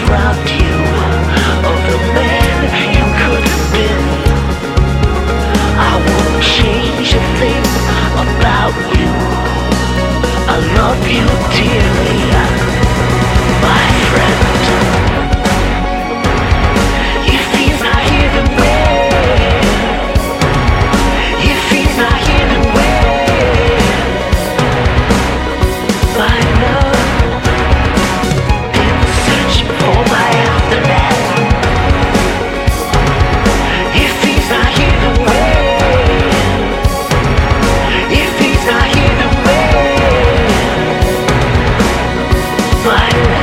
robbed you of the man you could have been. I won't change a thing about you. I love you dearly, my friend. If he's not here, then when? If he's not here, then when? My love, been searching for my aftermath. If he's not here, then when? If he's not here, then when? My love.